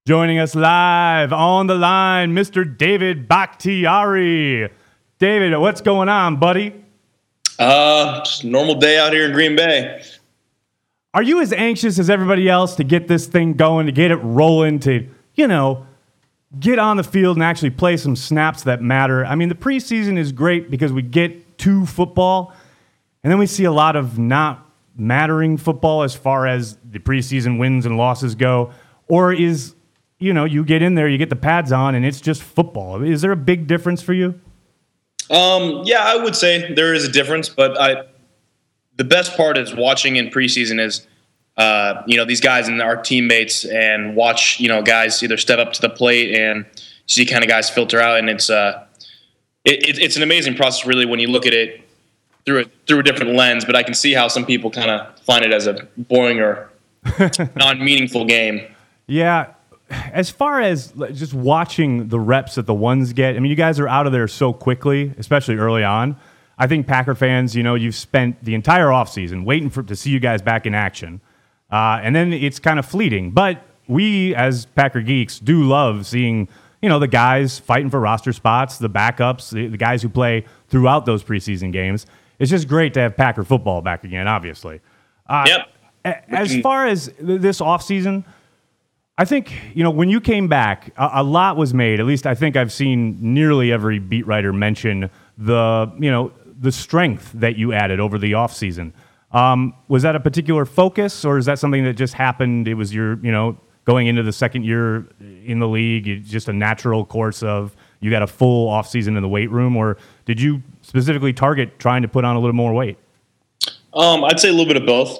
Joining us live on the line, Mr. David Bakhtiari. David, what's going on, buddy? Just a normal day out here in Green Bay. Are you as anxious as everybody else to get this thing going, to get it rolling, to, get on the field and actually play some snaps that matter? I mean, the preseason is great because we get to football, and then we see a lot of not mattering football as far as the preseason wins and losses go. Or is, you get in there, you get the pads on, and it's just football. Is there a big difference for you? Yeah, I would say there is a difference, but the best part is watching in preseason is, these guys and our teammates, and watch, guys either step up to the plate and see kind of guys filter out. And it's an amazing process, really, when you look at it through a different lens. But I can see how some people kind of find it as a boring or non-meaningful game. Yeah. As far as just watching the reps that the ones get, I mean, you guys are out of there so quickly, especially early on. I think Packer fans, you've spent the entire offseason waiting to see you guys back in action. And then it's kind of fleeting. But we, as Packer geeks, do love seeing, the guys fighting for roster spots, the backups, the guys who play throughout those preseason games. It's just great to have Packer football back again, obviously. Yep. As far as this offseason, I think, when you came back, a lot was made. At least I think I've seen nearly every beat writer mention the strength that you added over the offseason. Was that a particular focus, or is that something that just happened? It was your, going into the second year in the league, it's just a natural course of you got a full offseason in the weight room, or did you specifically target trying to put on a little more weight? I'd say a little bit of both.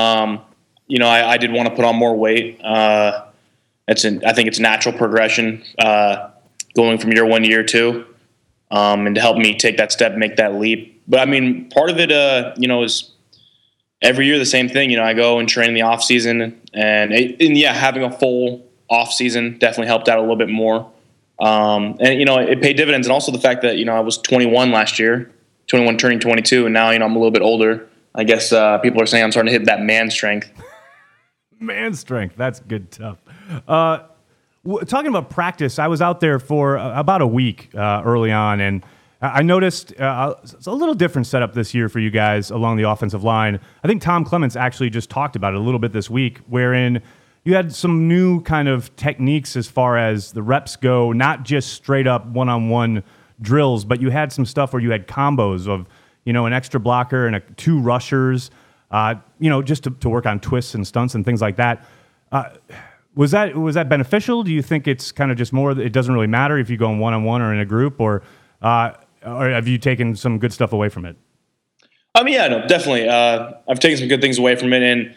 I did want to put on more weight. I think it's a natural progression going from year one to year two, and to help me take that step, make that leap. But I mean, part of it, is every year the same thing. I go and train in the off season, and having a full off season definitely helped out a little bit more. It paid dividends, and also the fact that I was 21 last year, 21 turning 22, and now I'm a little bit older. I guess people are saying I'm starting to hit that man strength. Man strength, that's good stuff. Talking about practice, I was out there for about a week early on, and I noticed it's a little different setup this year for you guys along the offensive line. I think Tom Clements actually just talked about it a little bit this week, wherein you had some new kind of techniques as far as the reps go, not just straight up one-on-one drills, but you had some stuff where you had combos of, an extra blocker and two rushers, just to work on twists and stunts and things like that. Was that beneficial? Do you think it's kind of just more, it doesn't really matter if you go in one-on-one or in a group, or have you taken some good stuff away from it? Yeah, no, definitely. I've taken some good things away from it, and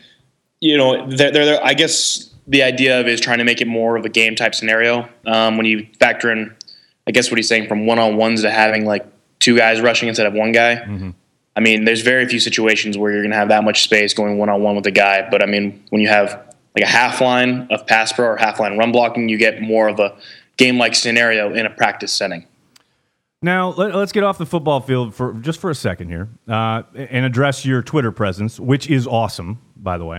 I guess the idea of it is trying to make it more of a game type scenario. When you factor in, I guess what he's saying, from one-on-ones to having like two guys rushing instead of one guy. Mm-hmm. I mean, there's very few situations where you're going to have that much space going one-on-one with a guy. But I mean, when you have like a half line of pass pro or half line run blocking, you get more of a game-like scenario in a practice setting. Now, let's get off the football field for a second here and address your Twitter presence, which is awesome, by the way.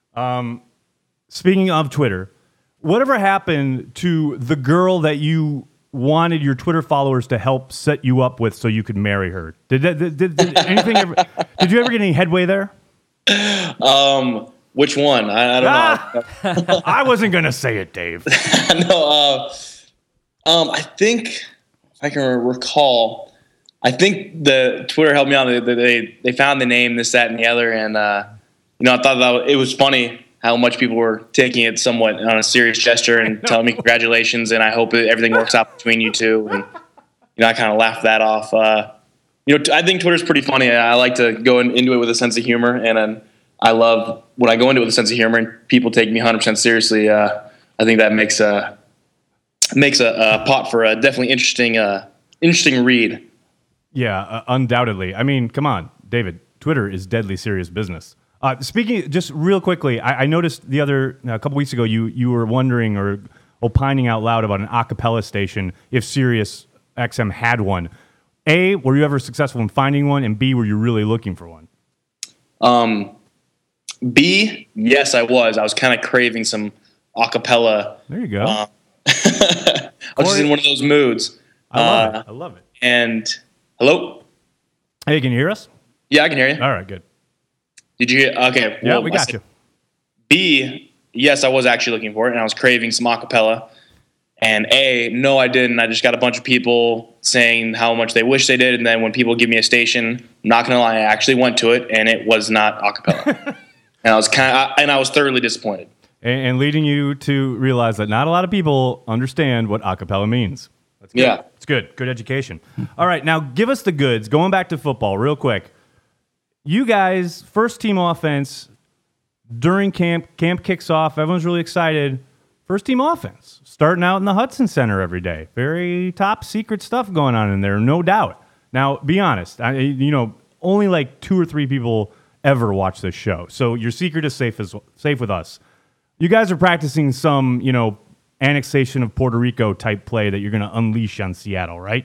Speaking of Twitter, whatever happened to the girl that you wanted your Twitter followers to help set you up with so you could marry her? Did anything ever? Did you ever get any headway there? Which one? I don't know. I wasn't gonna say it, Dave. No. I think, if I can recall, I think the Twitter helped me out. They found the name, this, that, and the other, and I thought that it was funny how much people were taking it somewhat on a serious gesture and telling me congratulations, and I hope that everything works out between you two. And I kind of laughed that off. I think Twitter's pretty funny. I like to go into it with a sense of humor, and I love when I go into it with a sense of humor and people take me 100% seriously. I think that makes a pot for a definitely interesting read. Yeah, undoubtedly. I mean, come on, David. Twitter is deadly serious business. Speaking, just real quickly, I noticed a couple weeks ago, you were wondering or opining out loud about an a cappella station if Sirius XM had one. A, were you ever successful in finding one? And B, were you really looking for one? B, yes, I was. I was kind of craving some a cappella. There you go. I was just in one of those moods. I love it. I love it. And hello? Hey, can you hear us? Yeah, I can hear you. All right, good. Did you hear? Okay. Yeah, we got you. B, yes, I was actually looking for it, and I was craving some acapella. And A, no, I didn't. I just got a bunch of people saying how much they wish they did, and then when people give me a station, I'm not gonna lie, I actually went to it, and it was not acapella. And I was thoroughly disappointed. And leading you to realize that not a lot of people understand what acapella means. That's good. Yeah. It's good. Good education. All right, now give us the goods. Going back to football real quick. You guys, first team offense during camp. Camp kicks off. Everyone's really excited. First team offense. Starting out in the Hudson Center every day. Very top secret stuff going on in there, no doubt. Now, be honest. Only like 2 or 3 people ever watch this show. So your secret is safe with us. You guys are practicing some, annexation of Puerto Rico type play that you're going to unleash on Seattle, right?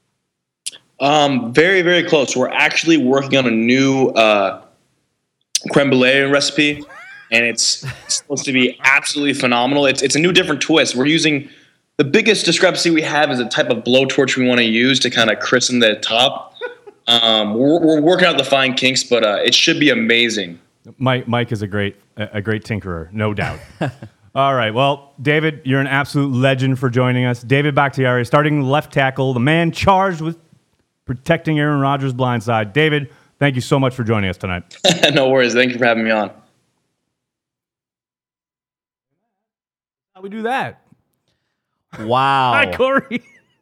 Very, very close. We're actually working on a new creme brulee recipe, and it's supposed to be absolutely phenomenal. It's a new, different twist. We're using the biggest discrepancy we have is a type of blowtorch we want to use to kind of christen the top. We're working out the fine kinks, but it should be amazing. Mike is a great tinkerer, no doubt. All right, well, David, you're an absolute legend for joining us. David Bakhtiari, starting left tackle, the man charged with protecting Aaron Rodgers' blind side. David, thank you so much for joining us tonight. No worries. Thank you for having me on. How we do that? Wow. Hi, Corey.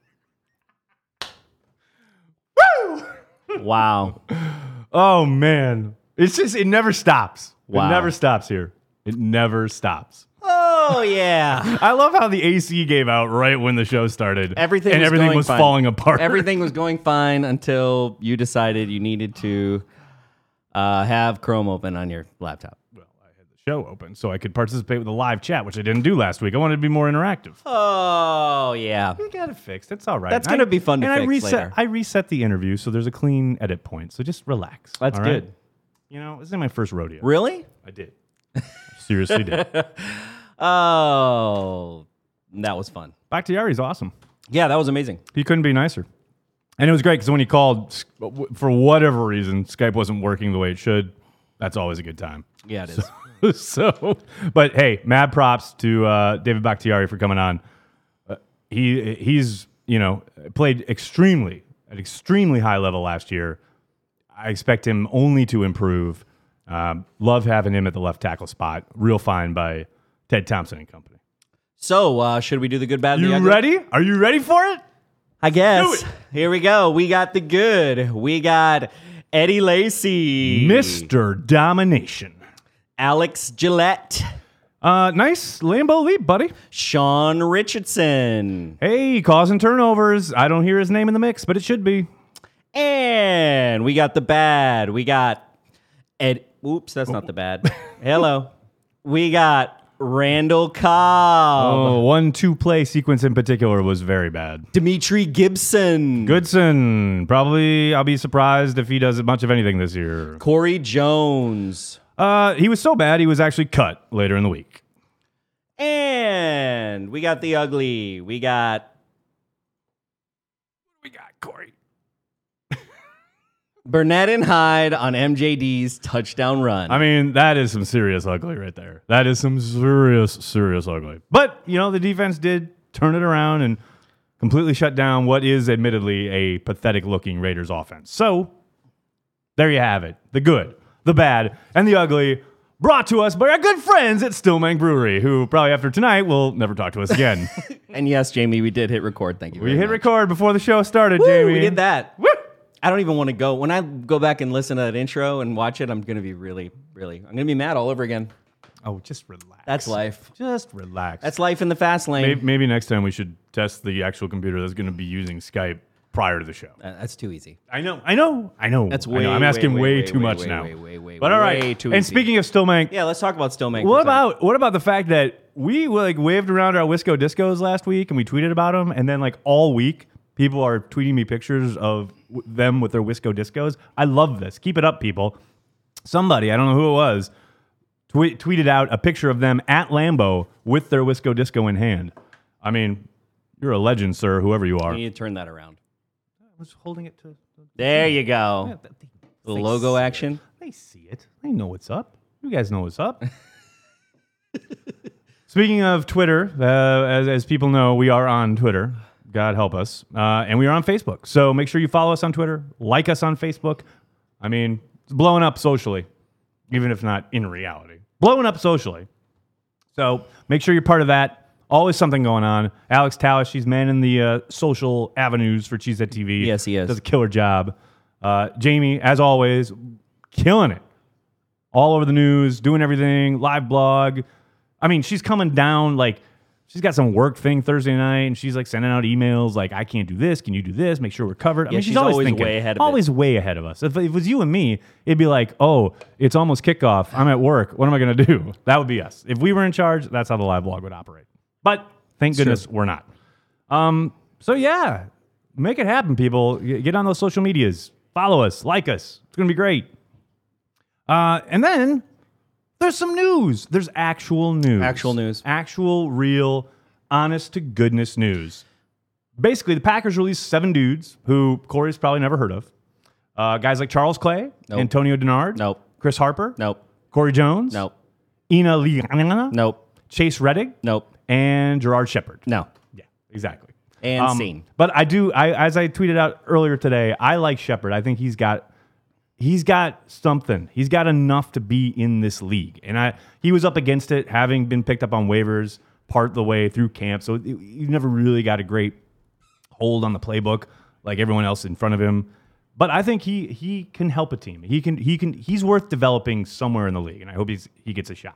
Woo! Wow. Oh, man. It never stops. Wow. It never stops here. It never stops. Oh, yeah. I love how the AC gave out right when the show started. Everything was fine. falling apart. Everything was going fine until you decided you needed to have Chrome open on your laptop. Well, I had the show open so I could participate with a live chat, which I didn't do last week. I wanted to be more interactive. Oh, yeah. We got it fixed. It's all right. That's going to be fun to fix later. I reset the interview, so there's a clean edit point. So just relax. That's all right? good. This is my first rodeo. Really? I did. Seriously did. Oh, that was fun. Bakhtiari's awesome. Yeah, that was amazing. He couldn't be nicer. And it was great because when he called, for whatever reason, Skype wasn't working the way it should. That's always a good time. Yeah, it is. But hey, mad props to David Bakhtiari for coming on. He's played at extremely high level last year. I expect him only to improve. Love having him at the left tackle spot. Real fine by Ted Thompson and company. So, should we do the good, bad, and the You ugly? ready? Are you ready for it? I guess. Do it. Here we go. We got the good. We got Eddie Lacy. Mr. Domination. Alex Gillette. Nice Lambeau leap, buddy. Sean Richardson. Hey, causing turnovers. I don't hear his name in the mix, but it should be. And we got the bad. We got Ed. Oops, that's not the bad. Hello. We got Randall Cobb. 1-2 play sequence in particular was very bad. Dimitri Gibson. Goodson. Probably, I'll be surprised if he does much of anything this year. Corey Jones. He was so bad, he was actually cut later in the week. And we got the ugly. We got Corey. Burnett and Hyde on MJD's touchdown run. I mean, that is some serious ugly right there. That is some serious ugly. But, the defense did turn it around and completely shut down what is admittedly a pathetic-looking Raiders offense. So, there you have it. The good, the bad, and the ugly, brought to us by our good friends at Stillman Brewery, who probably after tonight will never talk to us again. And yes, Jamie, we did hit record. Thank you very We hit much. record before the show started, Woo, Jamie. we did that. Woo! I don't even want to go. When I go back and listen to that intro and watch it, I'm going to be really, I'm going to be mad all over again. Oh, just relax. That's life. Just relax. That's life in the fast lane. Maybe next time we should test the actual computer that's going to be using Skype prior to the show. That's too easy. I know. That's I know. I'm asking way too much now. But all right. way too and easy. speaking of Stillman, Yeah, let's talk about Stillman. what about the fact that we waved around our Wisco Discos last week and we tweeted about them, and then all week people are tweeting me pictures of them with their Wisco Discos. I love this. Keep it up, people. Somebody, I don't know who it was, tweeted out a picture of them at Lambeau with their Wisco Disco in hand. I mean, you're a legend, sir, whoever you are. You need to turn that around. I was holding it to... There you go. Yeah, The logo action. They see it. They know what's up. You guys know what's up. Speaking of Twitter, as people know, we are on Twitter. God help us. And we are on Facebook. So make sure you follow us on Twitter. Like us on Facebook. I mean, it's blowing up socially, even if not in reality. Blowing up socially. So make sure you're part of that. Always something going on. Alex Tallis, she's manning the social avenues for Cheesehead TV. Yes, he is. Does a killer job. Jamie, as always, killing it. All over the news, doing everything, live blog. I mean, she's coming down, like, she's got some work thing Thursday night, and she's, like, sending out emails, like, I can't do this, can you do this, make sure we're covered. I mean, she's always thinking, way ahead of always way ahead of us. If it was you and me, it'd be like, oh, it's almost kickoff, I'm at work, what am I going to do? That would be us. If we were in charge, that's how the live blog would operate. But thank goodness we're not. So, yeah, make it happen, people. Get on those social medias. Follow us, like us. It's going to be great. And then there's some news. There's actual news. Actual news. Actual, real, honest to goodness news. Basically, the Packers released 7 dudes who Corey's probably never heard of. Guys like Charles Clay, Nope. Antonio Denard, Nope. Chris Harper, Nope. Corey Jones, Nope. Ina Liana, Nope. Chase Reddick, Nope. and Gerard Shepard. No. Yeah, exactly. And scene. But as I tweeted out earlier today, I like Shepard. I think he's got something. He's got enough to be in this league. And he was up against it, having been picked up on waivers part of the way through camp. So he never really got a great hold on the playbook like everyone else in front of him. But I think he can help a team. He's worth developing somewhere in the league, and I hope he gets a shot.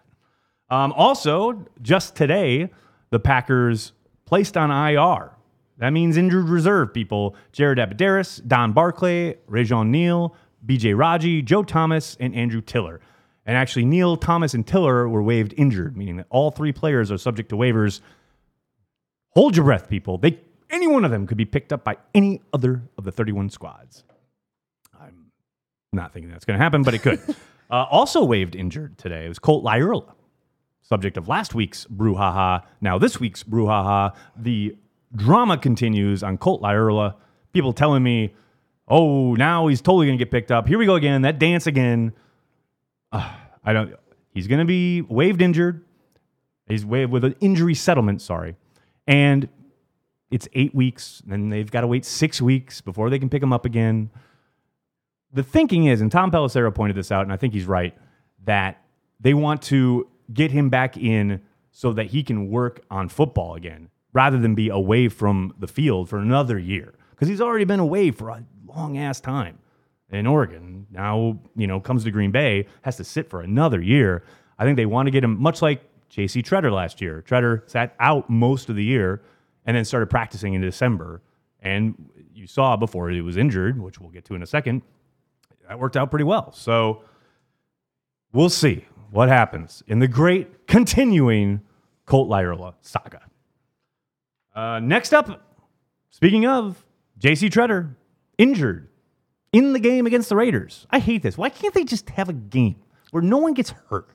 Also, just today, the Packers placed on IR. That means injured reserve people. Jared Abadaris, Don Barclay, Rajon Neal, B.J. Raji, Joe Thomas, and Andrew Tiller. And actually, Neal, Thomas, and Tiller were waived injured, meaning that all 3 players are subject to waivers. Hold your breath, people. Any one of them could be picked up by any other of the 31 squads. I'm not thinking that's going to happen, but it could. Also waived injured today was Colt Lyerla, subject of last week's brouhaha. Now this week's brouhaha. The drama continues on Colt Lyerla. People telling me, oh, now he's totally going to get picked up. Here we go again. That dance again. He's going to be waived injured. He's waived with an injury settlement, sorry. And it's 8 weeks. Then they've got to wait 6 weeks before they can pick him up again. The thinking is, and Tom Pelissero pointed this out, and I think he's right, that they want to get him back in so that he can work on football again, rather than be away from the field for another year. Because he's already been away for a long-ass time in Oregon. Now, comes to Green Bay, has to sit for another year. I think they want to get him, much like J.C. Tretter last year. Tretter sat out most of the year and then started practicing in December. And you saw before he was injured, which we'll get to in a second, that worked out pretty well. So we'll see what happens in the great continuing Colt Lyerla saga. Next up, speaking of J.C. Tretter, injured in the game against the Raiders. I hate this. Why can't they just have a game where no one gets hurt?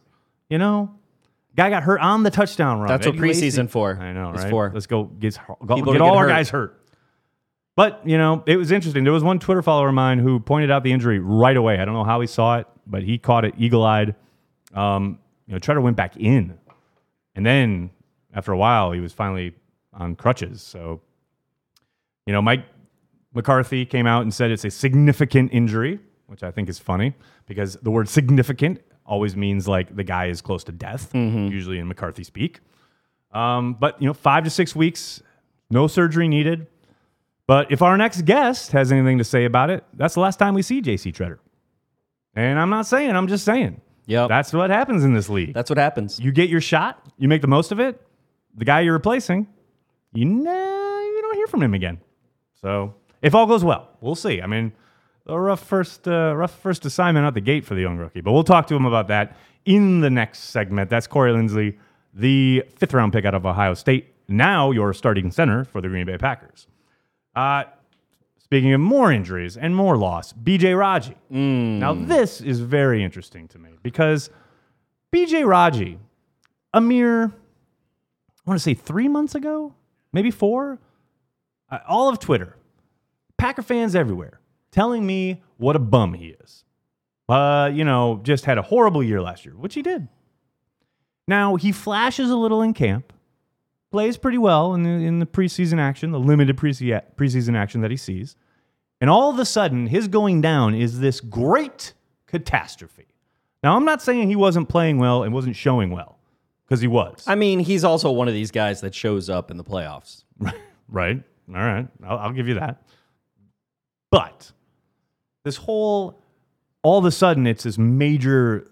Guy got hurt on the touchdown run. That's what preseason for. I know, is right? for. Let's go get People to all get our hurt. guys hurt. But, it was interesting. There was one Twitter follower of mine who pointed out the injury right away. I don't know how he saw it, but he caught it eagle-eyed. Tretter went back in. And then, after a while, he was finally on crutches. So, Mike McCarthy came out and said it's a significant injury, which I think is funny because the word significant always means like the guy is close to death, usually in McCarthy speak. But 5 to 6 weeks, no surgery needed. But if our next guest has anything to say about it, that's the last time we see J.C. Tretter. And I'm not saying, I'm just saying. Yep. That's what happens in this league. That's what happens. You get your shot, you make the most of it. The guy you're replacing, you don't hear from him again. So if all goes well, we'll see. I mean, a rough first assignment out the gate for the young rookie. But we'll talk to him about that in the next segment. That's Corey Linsley, the 5th round pick out of Ohio State. Now your starting center for the Green Bay Packers. Speaking of more injuries and more loss, B.J. Raji. Now this is very interesting to me because BJ Raji, a mere, I want to say 3 months ago, maybe 4, all of Twitter, Packer fans everywhere, telling me what a bum he is. Just had a horrible year last year, which he did. Now, he flashes a little in camp, plays pretty well in the preseason action, the limited preseason action that he sees. And all of a sudden, his going down is this great catastrophe. Now, I'm not saying he wasn't playing well and wasn't showing well, because he was. I mean, he's also one of these guys that shows up in the playoffs. Right. All right. I'll give you that. But this whole, all of a sudden, it's this major,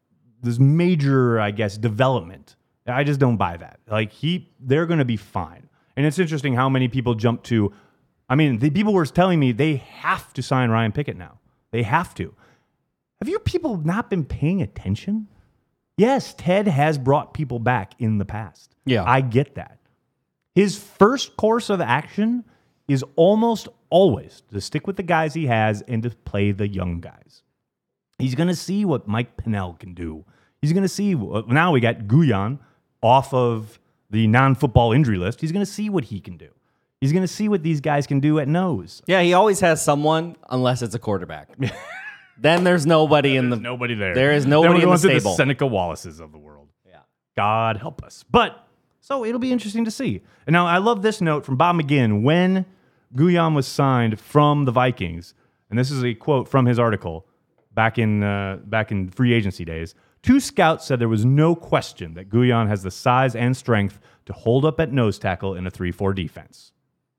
I guess, development. I just don't buy that. Like, they're going to be fine. And it's interesting how many people jump to, the people were telling me they have to sign Ryan Pickett now. They have to. Have you people not been paying attention? Yes, Ted has brought people back in the past. Yeah. I get that. His first course of action is almost always to stick with the guys he has and to play the young guys. He's going to see what Mike Pennell can do. He's going to see, now we got Guyan off of the non-football injury list. He's going to see what he can do. He's going to see what these guys can do at nose. Yeah, he always has someone, unless it's a quarterback. Then there's nobody in the... nobody there. There is nobody in the stable. The Seneca Wallaces of the world. Yeah. God help us. So it'll be interesting to see. And now I love this note from Bob McGinn when Guyan was signed from the Vikings. And this is a quote from his article back in free agency days. 2 scouts said there was no question that Guyan has the size and strength to hold up at nose tackle in a 3-4 defense.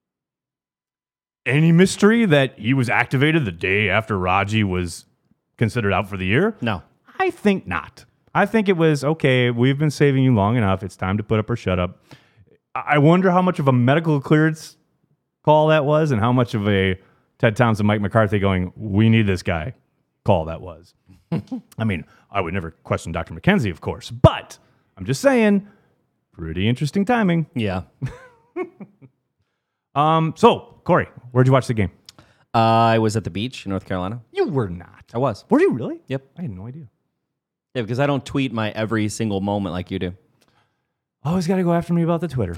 Any mystery that he was activated the day after Raji was considered out for the year? No. I think not. I think it was, okay, we've been saving you long enough. It's time to put up or shut up. I wonder how much of a medical clearance call that was and how much of a Ted Townsend, Mike McCarthy going, we need this guy call that was. I would never question Dr. McKenzie, of course, but I'm just saying, pretty interesting timing. Yeah. So, Corey, where'd you watch the game? I was at the beach in North Carolina. You were not. I was. Were you really? Yep. I had no idea. Yeah, because I don't tweet my every single moment like you do. Always got to go after me about the Twitter.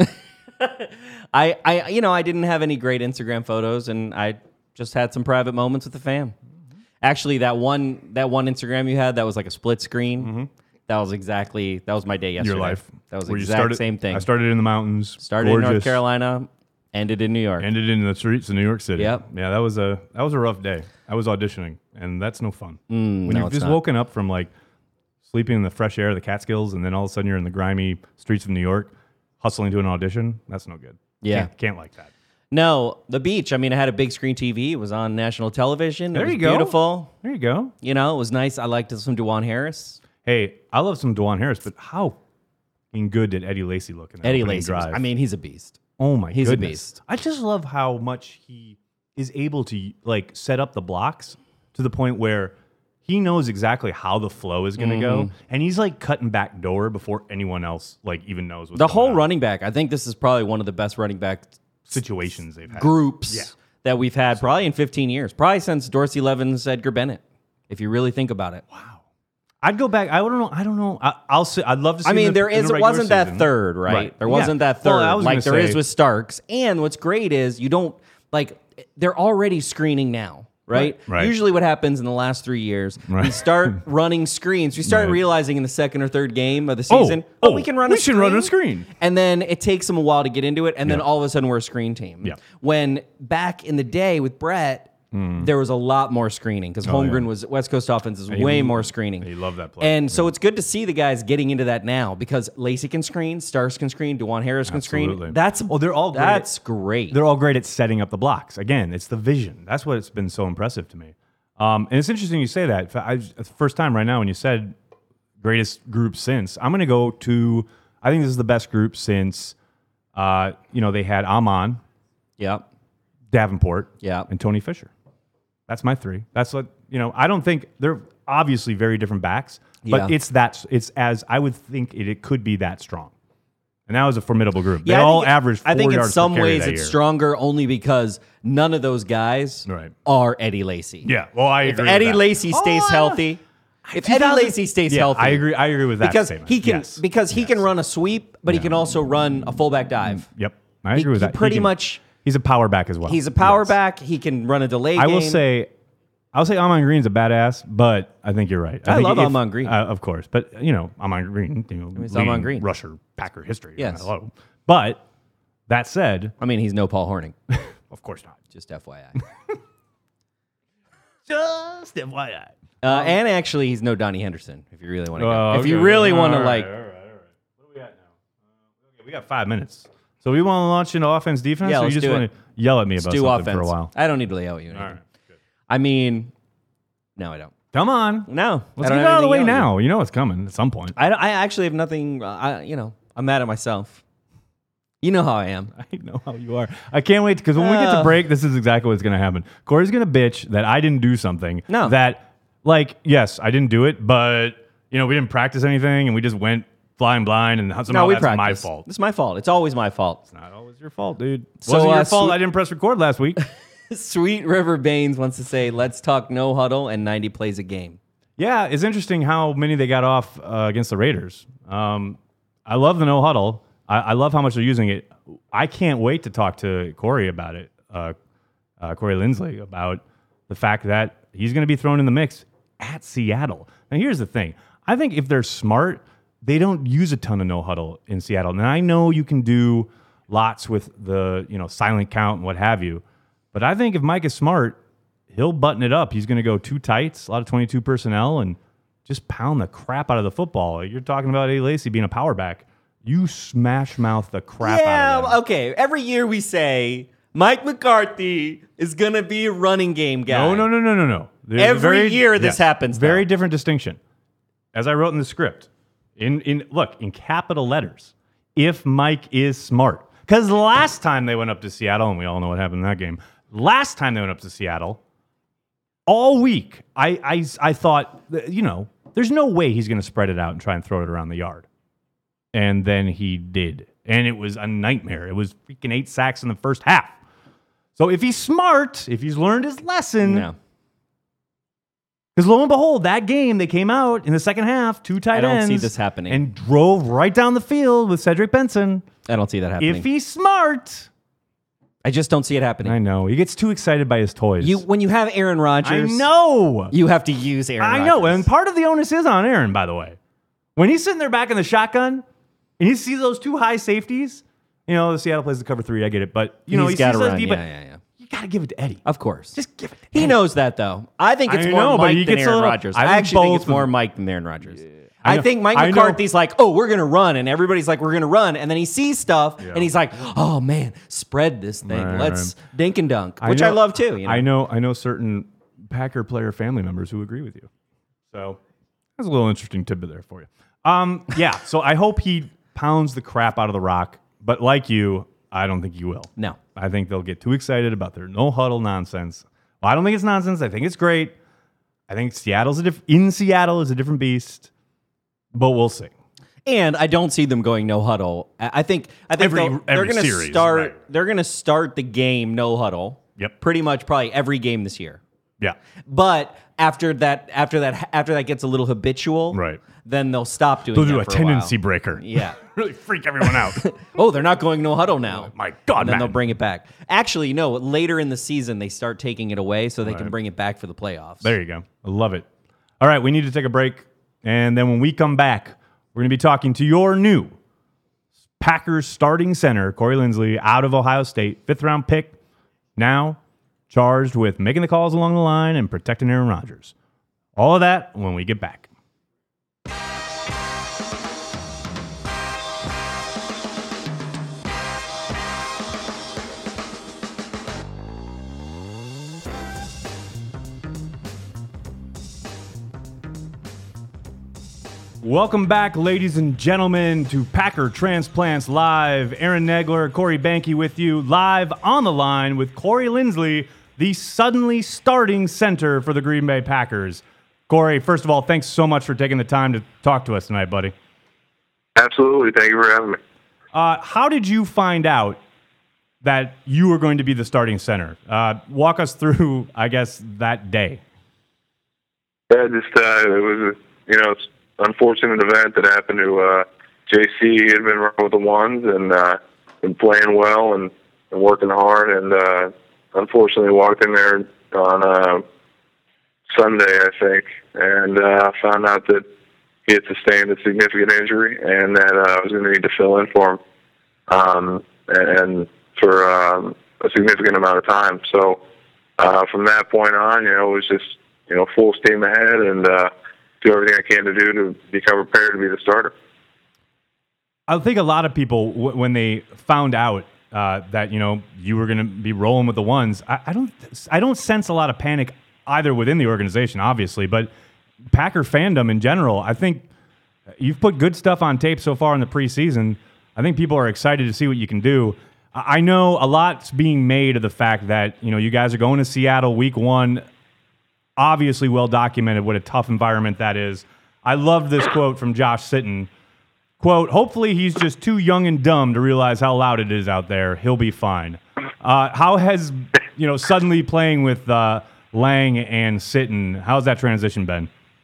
I didn't have any great Instagram photos, and I just had some private moments with the fam. Actually, that one Instagram you had that was like a split screen. Mm-hmm. That was my day yesterday. Your life. That was the exact same thing. I started in the mountains. Started in North Carolina, ended in New York. Ended in the streets of New York City. Yep. Yeah, that was a rough day. I was auditioning, and that's no fun. When you've just woken up from like sleeping in the fresh air of the Catskills, and then all of a sudden you're in the grimy streets of New York, hustling to an audition, that's no good. Yeah. Can't like that. No, the beach. I had a big screen TV. It was on national television. There it was you go. Beautiful. There you go. It was nice. I liked some DeJuan Harris. Hey, I love some DeJuan Harris, but how good did Eddie Lacy look in that Eddie opening Lacy. drive? He's a beast. Oh my He's goodness. a beast. I just love how much he is able to like set up the blocks to the point where he knows exactly how the flow is going to go, and he's like cutting back door before anyone else like even knows what's The going whole on. running back. I think this is probably one of the best running back situations they've had. groups that we've had probably in 15 years. Probably since Dorsey Levens, Edgar Bennett, if you really think about it. Wow. I'd go back. I don't know. I'll say I'd love to see. It wasn't that third, right? There wasn't that third like there is with Starks. And what's great is you don't they're already screening now. Right? Usually what happens in the last 3 years, we start running screens. We start realizing in the second or third game of the season, we can run a screen. We should run a screen. And then it takes them a while to get into it, and then all of a sudden we're a screen team. Yeah. When back in the day with Brett, there was a lot more screening because Holmgren was West Coast offense is way more screening. He loved that play. And so it's good to see the guys getting into that now because Lacy can screen, Starks can screen, DeJuan Harris can screen. They're all great. That's great. They're all great at setting up the blocks. Again, it's the vision. That's what it's been so impressive to me. And it's interesting you say that. It's the first time right now when you said greatest group since, I'm going to go to, I think this is the best group since, they had Amon, Davenport, and Tony Fisher. That's my 3. That's what, I don't think they're obviously very different backs, but it's as I would think it could be that strong. And that was a formidable group. They all averaged 4 yards per carry. I think in some ways that it's year. stronger only because none of those guys are Eddie Lacy. Yeah, well, I agree. If Eddie Lacy stays healthy, If Eddie Lacy stays healthy, I agree with that because statement. He can run a sweep, but he can also run a fullback dive. Yep, I agree with that. Pretty much, he's a power back as well. He's a power back. He can run a delay game. I'll say Ahman Green's a badass, but I think you're right. I love Ahman Green, of course. But Ahman Green, it's Ahman Green, rusher Packer history. Yes, hello. But that said, he's no Paul Hornung. Of course not. Just FYI. Just FYI. And actually, he's no Donnie Henderson. If you really want to go, if you really want to all right. What do we got now? Okay, we got 5 minutes. So we want to launch into offense, defense. Yeah, or you just want to yell at me about something offense for a while? I don't need to yell at you. All right. Good. No, I don't. Come on. No, let's get it out of the way now. You know it's coming at some point. I actually have nothing. I'm mad at myself. You know how I am. I know how you are. I can't wait because when we get to break, this is exactly what's going to happen. Corey's going to bitch that I didn't do something. No. That, yes, I didn't do it, but, we didn't practice anything and we just went flying blind and somehow that's my fault. It's my fault. It's always my fault. It's not always your fault, dude. It So, wasn't your fault I didn't press record last week. Sweet River Baines wants to say, let's talk no huddle and 90 plays a game. Yeah, it's interesting how many they got off against the Raiders. I love the no huddle. I love how much they're using it. I can't wait to talk to Corey about it, Corey Linsley, about the fact that he's going to be thrown in the mix at Seattle. Now, here's the thing. I think if they're smart, they don't use a ton of no huddle in Seattle. And I know you can do lots with the silent count and what have you, but I think if Mike is smart, he'll button it up. He's going to go two tights, a lot of 22 personnel, and just pound the crap out of the football. You're talking about Eddie Lacy being a power back. You smash mouth the crap out of them. Okay. Every year we say Mike McCarthy is going to be a running game guy. No. Every year this happens. Very different distinction. As I wrote in the script, in capital letters, if Mike is smart. Because last time they went up to Seattle, and we all know what happened in that game, last time they went up to Seattle, all week, I thought, there's no way he's going to spread it out and try and throw it around the yard. And then he did. And it was a nightmare. It was freaking 8 sacks in the first half. So if he's smart, if he's learned his lesson, because lo and behold, that game, they came out in the second half, 2 tight ends. I don't see this happening. And drove right down the field with Cedric Benson. I don't see that happening. If he's smart. I just don't see it happening. I know. He gets too excited by his toys. When you have Aaron Rodgers. I know. You have to use Aaron Rodgers. I know. And part of the onus is on Aaron, by the way. When he's sitting there back in the shotgun, and he sees those 2 high safeties, the Seattle plays the cover 3, I get it. But, he sees those run. deep. Yeah. You got to give it to Eddie. Of course. Just give it to Eddie. He knows that, though. I think it's more Mike than Aaron Rodgers. I actually think it's more Mike than Aaron Rodgers. Yeah. I think Mike McCarthy's like, we're going to run. And everybody's like, we're going to run. And then he sees stuff, and he's like, oh, man, spread this thing. Let's dink and dunk, which I love, too. I know certain Packer player family members who agree with you. So that's a little interesting tidbit there for you. So I hope he pounds the crap out of the rock. But like you, I don't think he will. No. I think they'll get too excited about their no-huddle nonsense. Well, I don't think it's nonsense. I think it's great. I think Seattle is a different beast. But we'll see. And I don't see them going no huddle. I think they're going to start. Right. They're going to start the game no huddle. Yep. Pretty much, probably every game this year. Yeah. But after that gets a little habitual, right? Then they'll stop doing. They'll that do a for tendency a while. breaker. Yeah. Really freak everyone out. They're not going no huddle now. Oh, my God, and then they'll bring it back. Actually, no. Later in the season, they start taking it away so they can bring it back for the playoffs. There you go. I love it. All right, we need to take a break, and then when we come back, we're going to be talking to your new Packers starting center, Corey Linsley, out of Ohio State, 5th-round pick, now charged with making the calls along the line and protecting Aaron Rodgers. All of that when we get back. Welcome back, ladies and gentlemen, to Packer Transplants Live. Aaron Nagler, Corey Banke with you, live on the line with Corey Linsley, the suddenly starting center for the Green Bay Packers. Corey, first of all, thanks so much for taking the time to talk to us tonight, buddy. Absolutely. Thank you for having me. How did you find out that you were going to be the starting center? Walk us through, I guess, that day. Yeah, just it was it's an unfortunate event that happened to JC. He had been running with the ones and been playing well and working hard, and unfortunately walked in there on Sunday, I think, and found out that he had sustained a significant injury and that I was going to need to fill in for him, and for a significant amount of time. So from that point on, it was just full steam ahead and do everything I can to do to become prepared to be the starter. I think a lot of people, when they found out that you were going to be rolling with the ones, I don't sense a lot of panic either within the organization, obviously, but Packer fandom in general. I think you've put good stuff on tape so far in the preseason. I think people are excited to see what you can do. I know a lot's being made of the fact that you guys are going to Seattle week 1. Obviously, well documented what a tough environment that is. I love this quote from Josh Sitton. Quote, hopefully he's just too young and dumb to realize how loud it is out there. He'll be fine. How has, suddenly playing with Lang and Sitton, how's that transition been?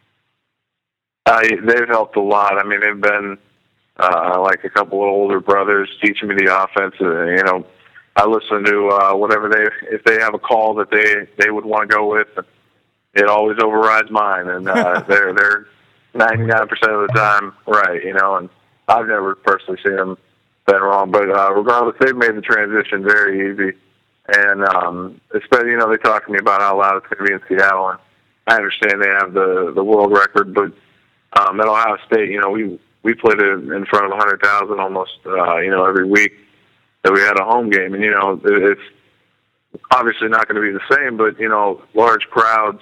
They've helped a lot. I mean, they've been like a couple of older brothers teaching me the offense. I listen to whatever if they have a call that they would want to go with, it always overrides mine. And they're 99% of the time right, and I've never personally seen them been wrong, but regardless, they've made the transition very easy. And especially, they talk to me about how loud it's going to be in Seattle, and I understand they have the world record, but at Ohio State, we played it in front of 100,000 almost, every week that we had a home game, and it's obviously not going to be the same, but large crowds.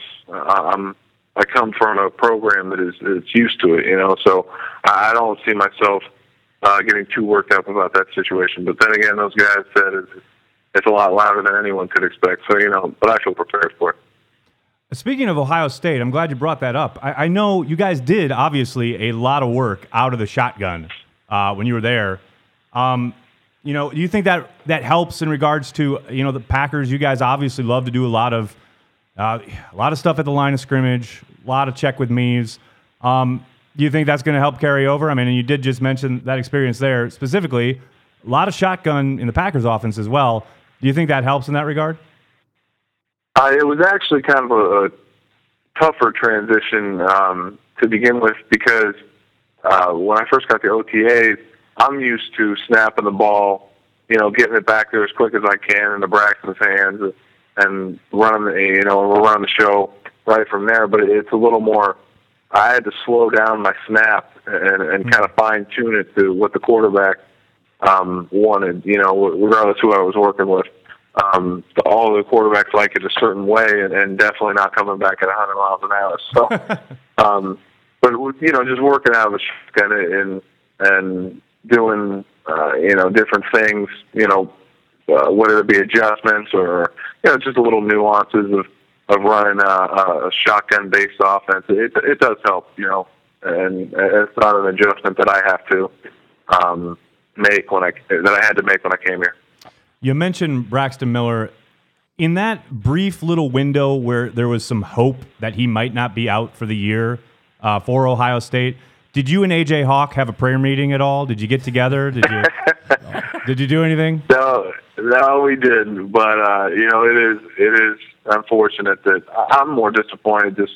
I come from a program that is used to it, so I don't see myself getting too worked up about that situation. But then again, those guys said it's a lot louder than anyone could expect. So, but I feel prepared for it. Speaking of Ohio State, I'm glad you brought that up. I know you guys did, obviously, a lot of work out of the shotgun when you were there. Do you think that helps in regards to, the Packers? You guys obviously love to do a lot of stuff at the line of scrimmage, a lot of check with me's. Do you think that's going to help carry over? I mean, and you did just mention that experience there specifically. A lot of shotgun in the Packers offense as well. Do you think that helps in that regard? It was actually kind of a tougher transition to begin with because when I first got the OTAs, I'm used to snapping the ball, getting it back there as quick as I can into Braxton's hands and running, we're running the show right from there. But it's a little more. I had to slow down my snap and kind of fine tune it to what the quarterback wanted. Regardless who I was working with. All the quarterbacks like it a certain way, and definitely not coming back at 100 miles an hour. So, but just working out of the shotgun and doing different things. Whether it be adjustments or just a little nuances of running a shotgun-based offense. It does help, and it's not an adjustment that I have to make that I had to make when I came here. You mentioned Braxton Miller. In that brief little window where there was some hope that he might not be out for the year for Ohio State, did you and A.J. Hawk have a prayer meeting at all? Did you get together? Did you do anything? No, we didn't. But it is unfortunate that I'm more disappointed just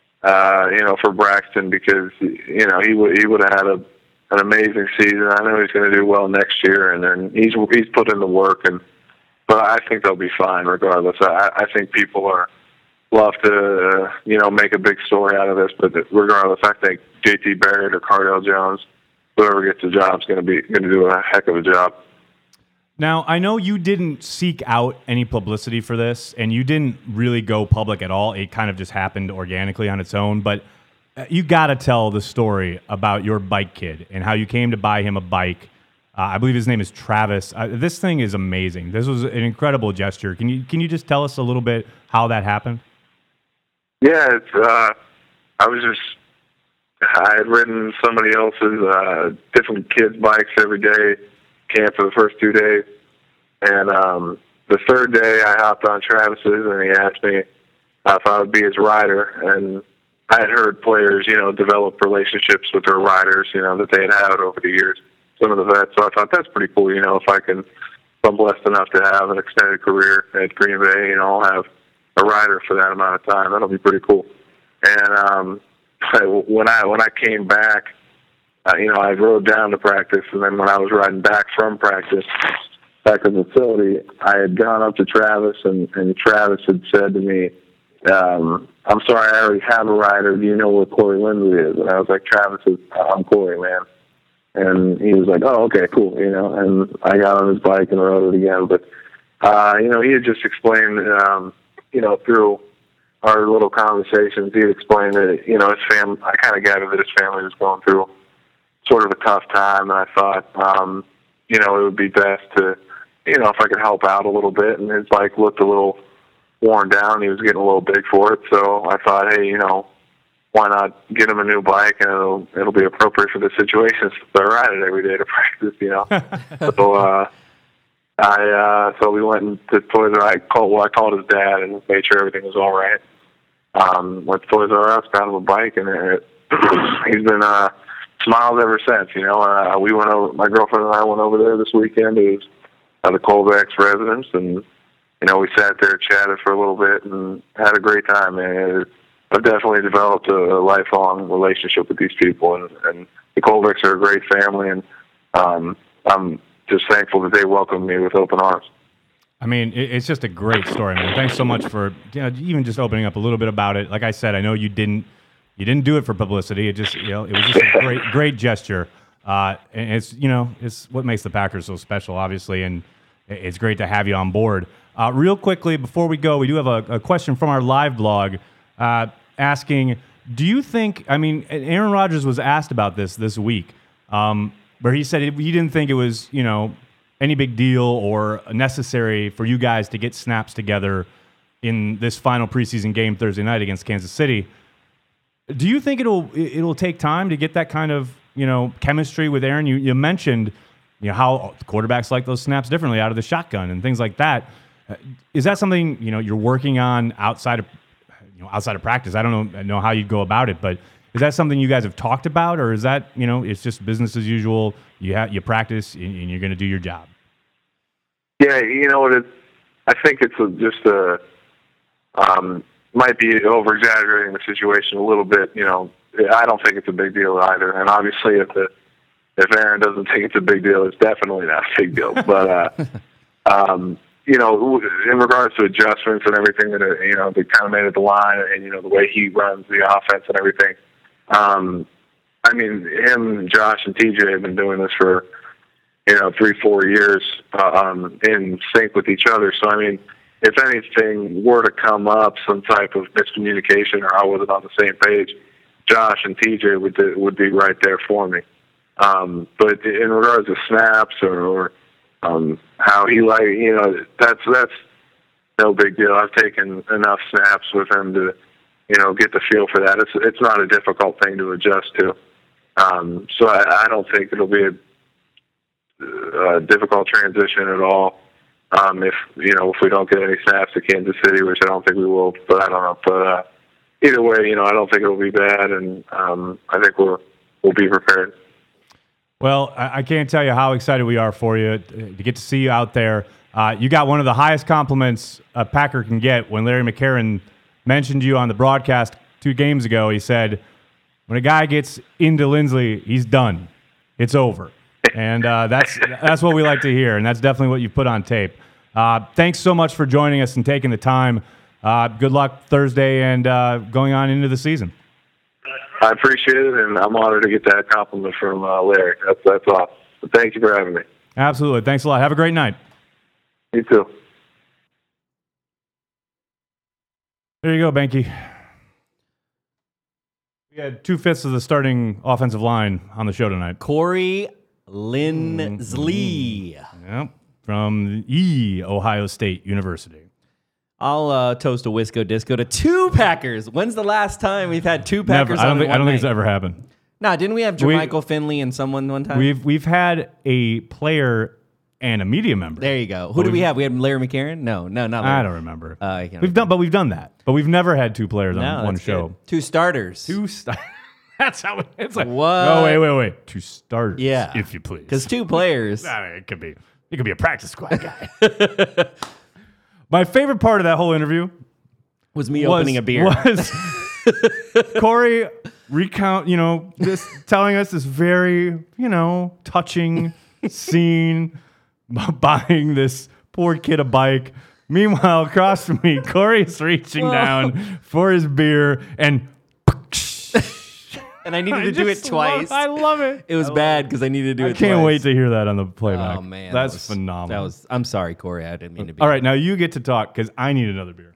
for Braxton because he would have had an amazing season. I know he's going to do well next year, and then he's put in the work. But I think they'll be fine regardless. I think people love to make a big story out of this, but regardless, I think J.T. Barrett or Cardale Jones, whoever gets the job, is going to do a heck of a job. Now, I know you didn't seek out any publicity for this, and you didn't really go public at all. It kind of just happened organically on its own, but you got to tell the story about your bike kid and how you came to buy him a bike. I believe his name is Travis. This thing is amazing. This was an incredible gesture. Can you just tell us a little bit how that happened? Yeah, I had ridden somebody else's different kids' bikes every day, camp for the first 2 days. And the third day I hopped on Travis's and he asked me if I would be his rider. And I had heard players, develop relationships with their riders, that they had over the years, some of the vets. So I thought that's pretty cool, if I'm blessed enough to have an extended career at Green Bay, I'll have a rider for that amount of time. That'll be pretty cool. And when I came back, I rode down to practice, and then when I was riding back from practice back to the facility, I had gone up to Travis, and Travis had said to me, I'm sorry, I already have a rider. Do you know where Corey Linsley is? And I was like, Travis, I'm Corey, man. And he was like, oh, okay, cool, and I got on his bike and rode it again. But, he had just explained, through our little conversations, he had explained that, his family, I kind of gathered that his family was going through sort of a tough time, and I thought, it would be best to, if I could help out a little bit. And his bike looked a little worn down. He was getting a little big for it. So I thought, hey, why not get him a new bike, and it'll be appropriate for the situation since I ride it every day to practice, So we went to Toys R Us. I called his dad and made sure everything was all right. Went to Toys R Us, got him a bike, and he's been smiles ever since. We went over. My girlfriend and I went over there this weekend. It was the Colbeck's residence, and we sat there, chatted for a little bit, and had a great time. Man, I've definitely developed a lifelong relationship with these people, and the Colbecks are a great family, and I'm just thankful that they welcomed me with open arms. I mean, it's just a great story, man. Thanks so much for even just opening up a little bit about it. Like I said, I know you didn't do it for publicity. It just it was just a great gesture. And it's what makes the Packers so special, obviously, and it's great to have you on board. Real quickly, before we go, we do have a question from our live blog asking, do you think, Aaron Rodgers was asked about this week, where he said he didn't think it was, any big deal or necessary for you guys to get snaps together in this final preseason game Thursday night against Kansas City. Do you think it'll take time to get that kind of, chemistry with Aaron? You mentioned, how quarterbacks like those snaps differently out of the shotgun and things like that. Is that something, you're working on outside of practice? I don't know how you'd go about it, but is that something you guys have talked about, or is that, it's just business as usual? You practice and you're going to do your job? Yeah, I think it's might be over-exaggerating the situation a little bit. I don't think it's a big deal either. And obviously, if Aaron doesn't think it's a big deal, it's definitely not a big deal. But in regards to adjustments and everything that they kind of made at the line, and the way he runs the offense and everything. Him, Josh, and TJ have been doing this for 3-4 years in sync with each other. So if anything were to come up, some type of miscommunication or I wasn't on the same page, Josh and TJ would be right there for me. But in regards to snaps or how he that's no big deal. I've taken enough snaps with him to get the feel for that. It's not a difficult thing to adjust to. So I don't think it'll be a difficult transition at all. If we don't get any snaps to Kansas City, which I don't think we will, but I don't know. But either way, I don't think it'll be bad, and I think we'll be prepared. Well, I can't tell you how excited we are for you to get to see you out there. You got one of the highest compliments a Packer can get. When Larry McCarron mentioned you on the broadcast 2 games ago, he said, when a guy gets into Linsley, he's done. It's over. And that's what we like to hear, and that's definitely what you put on tape. Thanks so much for joining us and taking the time. Good luck Thursday and going on into the season. I appreciate it, and I'm honored to get that compliment from Larry. That's awesome. But thank you for having me. Absolutely. Thanks a lot. Have a great night. You too. There you go, Benke. We had 2/5 of the starting offensive line on the show tonight. Corey Linsley. Yep. From Ohio State University. I'll toast a Wisco Disco to 2 Packers. When's the last time we've had 2 Packers? Never. I don't think it's ever happened. Nah, didn't we have Jermichael Finley and someone one time? We've had a player and a media member. There you go. Who do we have? We had Larry McCarron? No, not Larry. I don't remember. We've done that, but we've never had two players on one show. Good. Two starters. That's how it's like. What? No, wait. Two starters. Yeah, if you please. Because two players. It could be a practice squad guy. My favorite part of that whole interview was me opening a beer. Was Corey telling us this very, touching scene, buying this poor kid a bike. Meanwhile, across from me, Corey's reaching down for his beer and I needed to do it twice. I love it. It was bad because I needed to do it twice. I can't wait to hear that on the playback. Oh, man. That's phenomenal. I'm sorry, Corey. I didn't mean to be. All right, now you get to talk because I need another beer.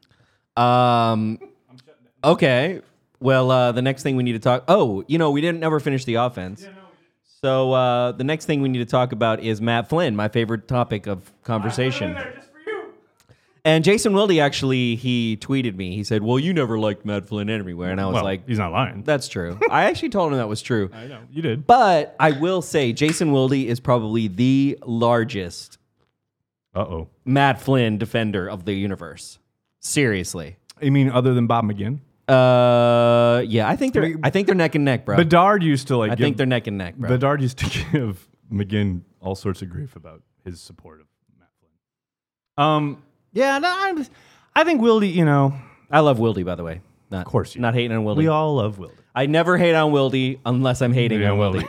Okay. Well, the next thing we need to talk. Oh, we didn't never finish the offense. Yeah, no, we didn't. So the next thing we need to talk about is Matt Flynn, my favorite topic of conversation. And Jason Wilde actually, he tweeted me. He said, "Well, you never liked Matt Flynn anywhere," and I was like, "He's not lying." That's true. I actually told him that was true. I know you did. But I will say, Jason Wilde is probably the largest Matt Flynn defender of the universe. Seriously. You mean other than Bob McGinn? Yeah, I think they're neck and neck, bro. Bedard used to I think they're neck and neck, bro. Bedard used to give McGinn all sorts of grief about his support of Matt Flynn. Yeah, no, I think Wilde, I love Wilde, by the way. Of course you Not hating on Wilde. We all love Wilde. I never hate on Wilde unless I'm hating on Wilde.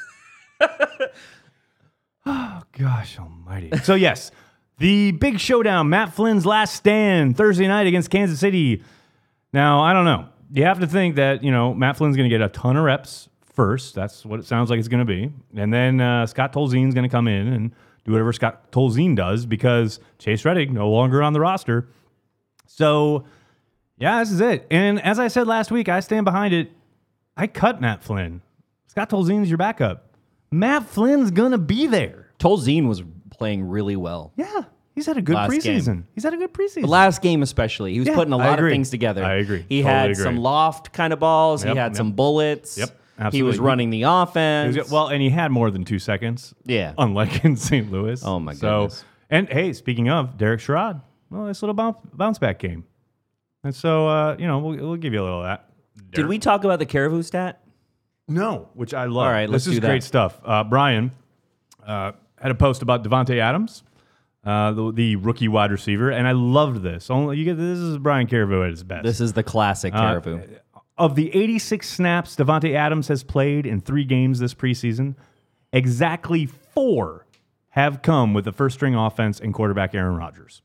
Oh, gosh almighty. So, yes, the big showdown, Matt Flynn's last stand, Thursday night against Kansas City. Now, I don't know. You have to think that, Matt Flynn's going to get a ton of reps first. That's what it sounds like it's going to be. And then Scott Tolzien's going to come in and do whatever Scott Tolzien does because Chase Reddick no longer on the roster. So, yeah, this is it. And as I said last week, I stand behind it. I cut Matt Flynn. Scott Tolzien's your backup. Matt Flynn's going to be there. Tolzien was playing really well. Yeah. He's had a good preseason. He's had a good preseason. The last game especially. He was putting a lot of things together. I agree. He had some loft kind of balls. He had some bullets. Yep. Absolutely. He was running the offense. And he had more than 2 seconds. Yeah. Unlike in St. Louis. Oh, my goodness. And, hey, speaking of, Derek Sherrod, nice little bounce back game. And so, we'll give you a little of that. Derek. Did we talk about the Caribou stat? No, which I love. All right, let's do that. This is great stuff. Brian had a post about Davante Adams, the rookie wide receiver, and I loved this. This is Brian Caribou at his best. This is the classic Caribou. Of the 86 snaps Davante Adams has played in 3 games this preseason, exactly 4 have come with the first-string offense and quarterback Aaron Rodgers.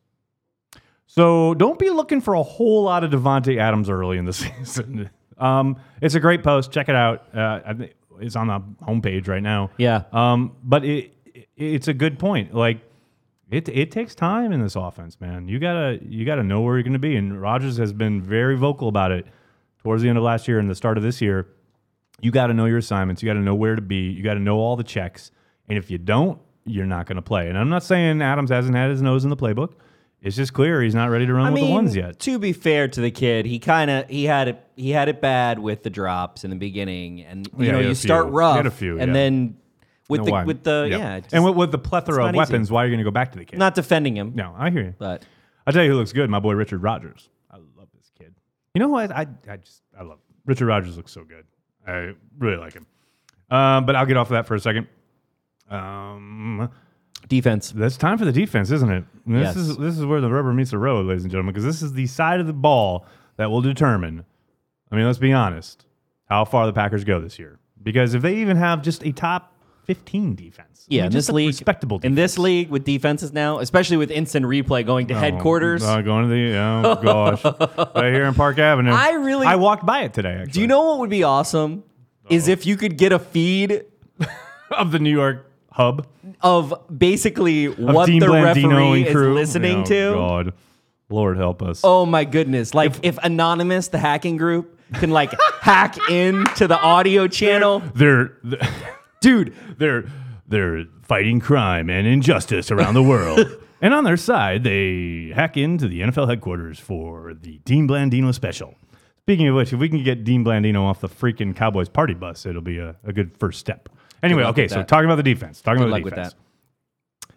So don't be looking for a whole lot of Davante Adams early in the season. It's a great post. Check it out. It's on the homepage right now. Yeah. But it's a good point. Like it takes time in this offense, man. You gotta know where you're going to be, and Rodgers has been very vocal about it. Towards the end of last year and the start of this year, you got to know your assignments. You got to know where to be. You got to know all the checks. And if you don't, you're not going to play. And I'm not saying Adams hasn't had his nose in the playbook. It's just clear he's not ready to run with the ones yet. To be fair to the kid, he had it bad with the drops in the beginning, and you start rough, he had a few, and then with and with the plethora of weapons, why are you going to go back to the kid? Not defending him. No, I hear you. But I'll tell you who looks good, my boy Richard Rodgers. I love this kid. You know what? I love him. Richard Rodgers looks so good. I really like him. But I'll get off of that for a second. Defense. That's time for the defense, isn't it? This is where the rubber meets the road, ladies and gentlemen, because this is the side of the ball that will determine, let's be honest, how far the Packers go this year. Because if they even have just a top 15 defense, in this league, respectable defense. In this league with defenses now, especially with instant replay going to headquarters. Going to the, gosh, right here in Park Avenue. I walked by it today, actually. Do you know what would be awesome? Is if you could get a feed of the New York hub of basically what the referee is listening to. Oh, God. Lord help us. Oh, my goodness. Like, if Anonymous, the hacking group, can, hack into the audio channel. They're fighting crime and injustice around the world. And on their side, they hack into the NFL headquarters for the Dean Blandino special. Speaking of which, if we can get Dean Blandino off the freaking Cowboys party bus, it'll be a good first step. Anyway, okay, so talking about the defense.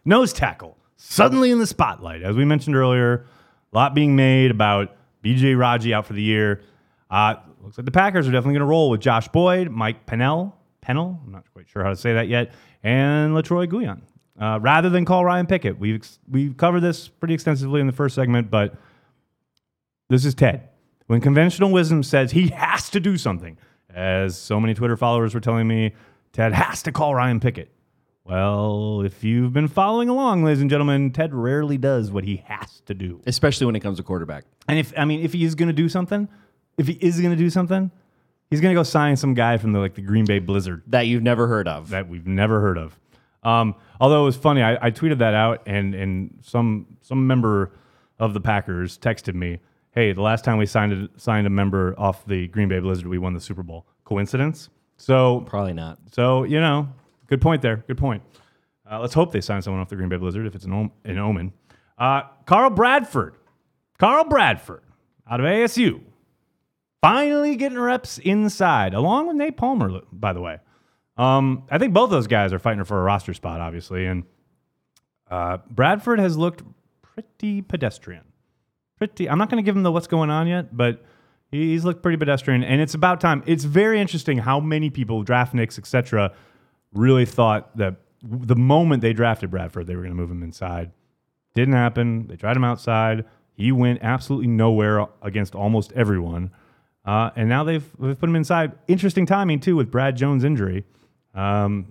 nose tackle, suddenly in the spotlight. As we mentioned earlier, a lot being made about B.J. Raji out for the year. Looks like the Packers are definitely going to roll with Josh Boyd, Mike Pennell, I'm not quite sure how to say that yet, and LaTroy Guion. Rather than call Ryan Pickett. We've covered this pretty extensively in the first segment, but this is Ted. When conventional wisdom says he has to do something, as so many Twitter followers were telling me, Ted has to call Ryan Pickett. Well, if you've been following along, ladies and gentlemen, Ted rarely does what he has to do. Especially when it comes to quarterback. And if he is going to do something, he's going to go sign some guy from the Green Bay Blizzard. That you've never heard of. That we've never heard of. Although it was funny, I tweeted that out, and some member of the Packers texted me, hey, the last time we signed a member off the Green Bay Blizzard, we won the Super Bowl. Coincidence? So probably not. So, good point there. Good point. Let's hope they sign someone off the Green Bay Blizzard if it's an omen. Carl Bradford out of ASU. Finally getting reps inside, along with Nate Palmer, by the way. I think both those guys are fighting for a roster spot, obviously. And Bradford has looked pretty pedestrian. I'm not going to give him the what's going on yet, but he's looked pretty pedestrian. And it's about time. It's very interesting how many people, draft nicks, etc., really thought that the moment they drafted Bradford, they were going to move him inside. Didn't happen. They tried him outside. He went absolutely nowhere against almost everyone. And now they've put him inside. Interesting timing, too, with Brad Jones' injury. Coach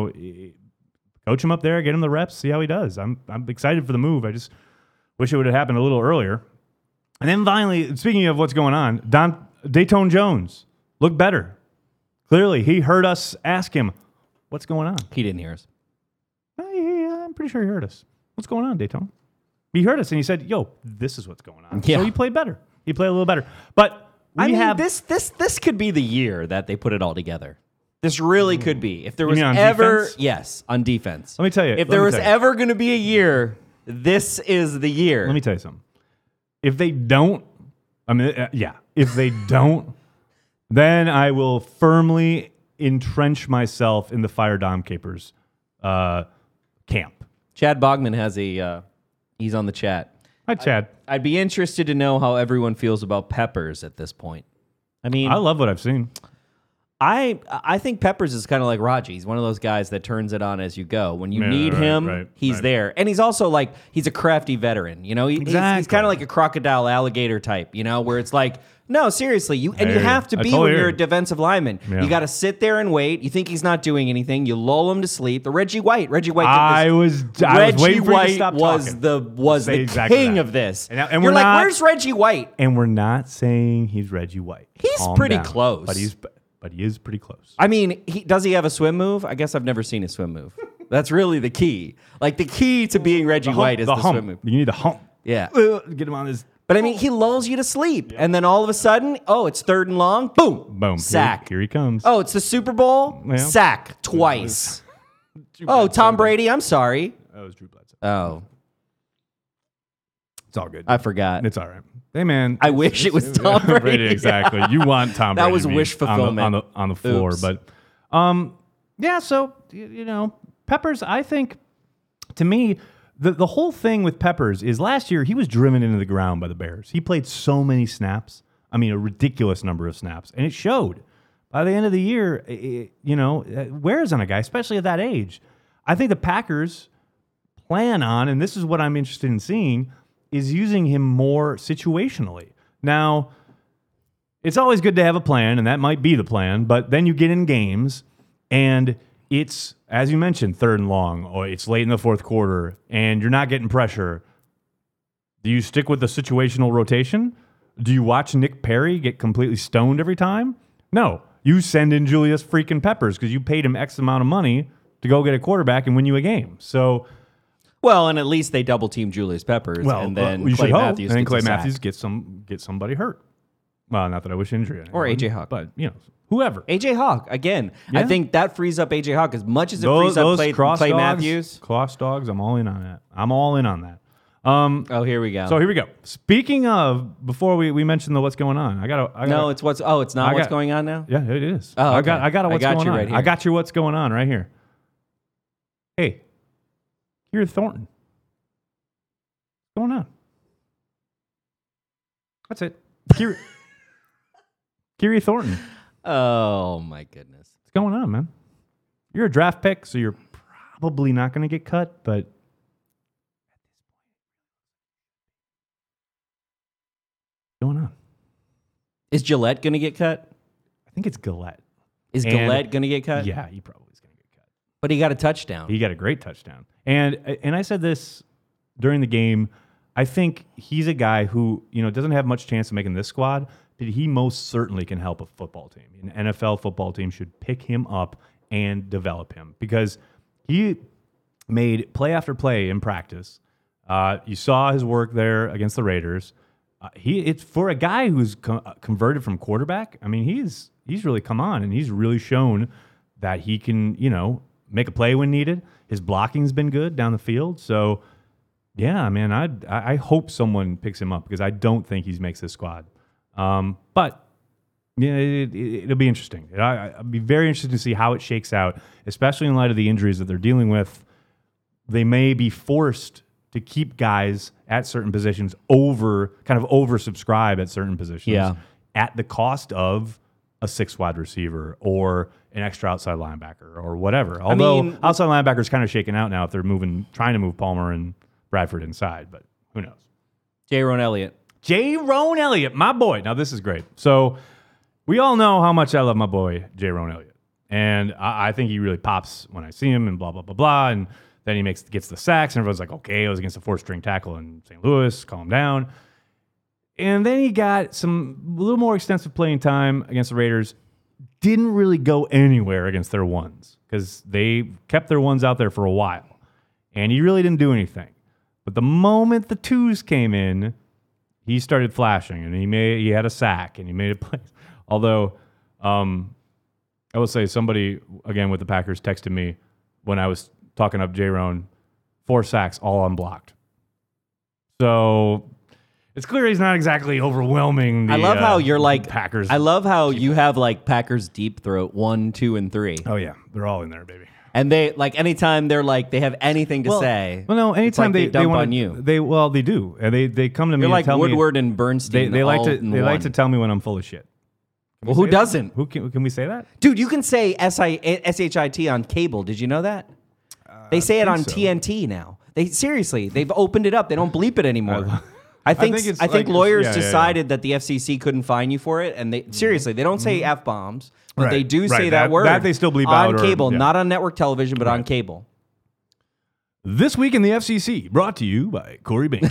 him up there, get him the reps, see how he does. I'm excited for the move. I just wish it would have happened a little earlier. And then finally, speaking of what's going on, Dayton Jones looked better. Clearly, he heard us ask him, what's going on? He didn't hear us. I'm pretty sure he heard us. What's going on, Dayton? He heard us and he said, yo, this is what's going on. Yeah. So he played better. He played a little better. But this could be the year that they put it all together. This really could be. If there was on ever, defense? Yes, on defense. Let me tell you. If there was ever going to be a year, this is the year. Let me tell you something. If they don't, if they don't, then I will firmly entrench myself in the Fire Dom Capers camp. Chad Bogman has he's on the chat. Hi, Chad. I'd be interested to know how everyone feels about Peppers at this point. I mean, I love what I've seen. I think Peppers is kind of like Raji. He's one of those guys that turns it on as you go. When you need him, he's there. And he's also he's a crafty veteran. He's kind of like a crocodile alligator type, where it's like, no, seriously, you have to be when you're a defensive lineman. Yeah. You got to sit there and wait. You think he's not doing anything. You lull him to sleep. The Reggie White did this. I was waiting for you to stop talking. was the exactly king that. of this. And you're like, where's Reggie White? And we're not saying he's Reggie White. He's pretty close. But he is pretty close. I mean, does he have a swim move? I guess I've never seen a swim move. That's really the key. The key to being Reggie White is the swim move. You need the hump. Yeah. Get him on his... But I mean, he lulls you to sleep. And then all of a sudden, it's 3rd and long. Boom. Boom. Sack. Here he comes. Oh, it's the Super Bowl? Yeah. Sack. Twice. Tom Brady. I'm sorry. That was Drew Bledsoe. Oh. It's all good. I forgot. It's all right. Hey, man. I wish it was Tom Brady. Exactly. You want Tom Brady. That was wish fulfillment. On the floor. Oops. But, so, Peppers, I think, to me, the whole thing with Peppers is last year he was driven into the ground by the Bears. He played so many snaps. I mean, a ridiculous number of snaps. And it showed. By the end of the year, wears on a guy, especially at that age. I think the Packers plan on, and this is what I'm interested in seeing, is using him more situationally. Now, it's always good to have a plan, and that might be the plan, but then you get in games, and it's, as you mentioned, 3rd and long, or it's late in the 4th quarter, and you're not getting pressure. Do you stick with the situational rotation? Do you watch Nick Perry get completely stoned every time? No. You send in Julius freaking Peppers because you paid him X amount of money to go get a quarterback and win you a game. So... Well, and at least they double team Julius Peppers, and then Clay Matthews. And then Clay Matthews get somebody hurt. Well, not that I wish injury on anyone, or AJ Hawk, but whoever. AJ Hawk again. Yeah. I think that frees up AJ Hawk as much as it frees up Clay Matthews. Cross dogs. I'm all in on that. Here we go. So here we go. Speaking of, before we mention the what's going on, it's not what's going on now. Yeah, it is. Oh, okay. I got what's going on. Right here. I got your what's going on right here. Hey. Kyrie Thornton. What's going on? That's it. Kyrie Thornton. Oh, my goodness. What's going on, man? You're a draft pick, so you're probably not going to get cut, but what's going on? Is Gillette going to get cut? I think it's Gillette. Is Gillette going to get cut? Yeah, he probably is going to get cut. But he got a touchdown. He got a great touchdown. And I said this during the game. I think he's a guy who, doesn't have much chance of making this squad, but he most certainly can help a football team. An NFL football team should pick him up and develop him because he made play after play in practice. You saw his work there against the Raiders. It's for a guy who's converted from quarterback. I mean, he's really come on, and he's really shown that he can, make a play when needed. His blocking's been good down the field. So, yeah, man, I hope someone picks him up because I don't think he makes this squad. But yeah, it'll be interesting. I'll be very interested to see how it shakes out, especially in light of the injuries that they're dealing with. They may be forced to keep guys at certain positions oversubscribe at certain positions at the cost of a 6 wide receiver or an extra outside linebacker or whatever. Although outside linebacker is kind of shaken out now if they're trying to move Palmer and Bradford inside, but who knows? Jayrone Elliott, my boy. Now this is great. So we all know how much I love my boy Jayrone Elliott, and I think he really pops when I see him and blah blah blah blah. And then he gets the sacks, and everyone's like, okay, it was against a 4th-string tackle in St. Louis. Calm down. And then he got a little more extensive playing time against the Raiders. Didn't really go anywhere against their ones because they kept their ones out there for a while, and he really didn't do anything. But the moment the 2s came in, he started flashing, and he had a sack, and he made a play. Although, I will say somebody, again, with the Packers texted me when I was talking up Jayrone, 4 sacks, all unblocked. So it's clear he's not exactly overwhelming. I love how you're like Packers. I love how you have like Packers deep throat 1, 2, and 3. Oh yeah, they're all in there, baby. And they anytime they have anything to say. Well, no, anytime they dump want on you. They do. And they come to me. You're like and tell Woodward me, and Bernstein. They like to tell me when I'm full of shit. Well, who doesn't? Who can we say that? Dude, you can say SHIT on cable. Did you know that? They say it on TNT now. They've opened it up. They don't bleep it anymore. I think lawyers decided that the FCC couldn't fine you for it, and they don't say F-bombs, but they do say that word. That they still bleep on out cable, not on network television, but on cable. This Week in the FCC, brought to you by Corey Bain.